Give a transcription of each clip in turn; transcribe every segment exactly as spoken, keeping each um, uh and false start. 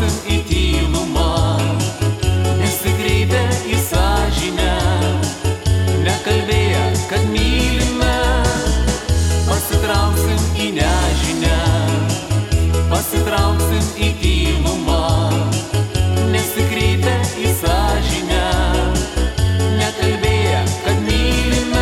pasitrauksim į tylumą, nesikreipę į sąžinę, nekalbėję, kad mylime. Pasitrauksim į nežinę, pasitrauksim į tylumą, nesikreipę į sąžinę, nekalbėję, kad mylime.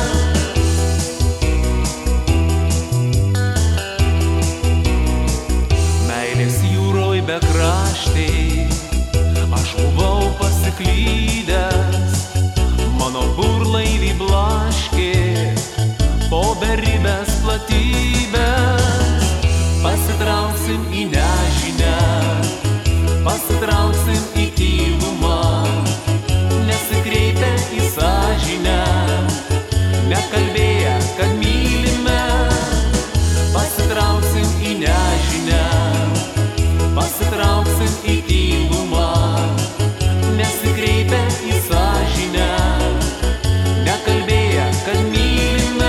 Meilės jūroj bekraštėj aš buvau pasiklydęs, mano burlaivį blaškė po beribės platybės. Pasitrauksim į nežinę, pasitrauksim į tylumą, nesikreipę į sąžinę, nekalbėję, kad mylime. Pasitrauksim į nežinę, pasitrauksim į tylumą, nesikreipę į sąžinę, nekalbėję, kad mylime.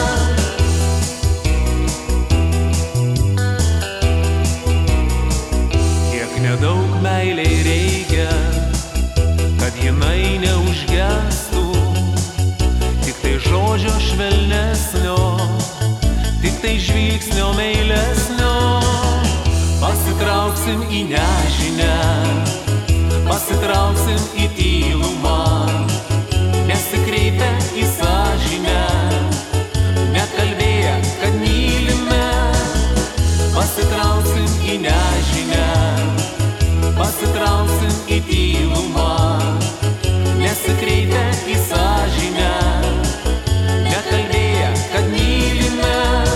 Kiek nedaug meiliai reikia, kad jinai neužgestų, tik tai žodžio švelnesnio, tik tai žvilgsnio meilesnio. Pasitrauksim į nežinę, pasitrauksim į tylumą, nesikreipę į sąžinę, nekalbėję, kad mylime. Pasitrauksim į nežinę, pasitrauksim į tylumą, nesikreipę į sąžinę, nekalbėję, kad mylime.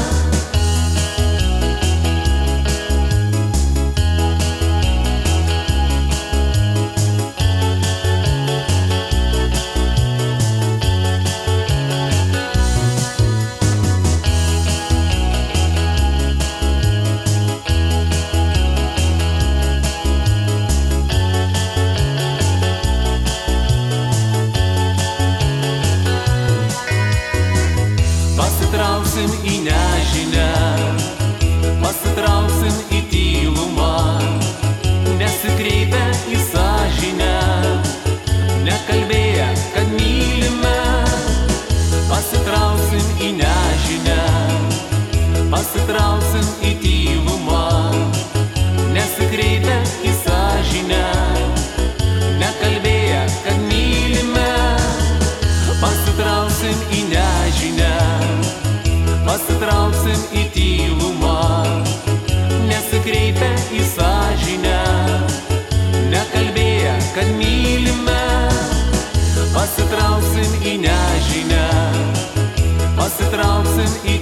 Pasitrauksim į nežinę, pasitrauksim į tylumą, nesikreipę į sąžinę, nekalbėję, kad mylime. Pasitrauksim į nežinę, pasitrauksim į tylumą, nesikreipę į sąžinę, nekalbėję, kad mylime. Pasitrauksim į nežinę, pasitrauksim į tylumą, nesikreipę į sąžinę, nekalbėję, kad mylime. Pasitrauksim į nežinę, pasitrauksim į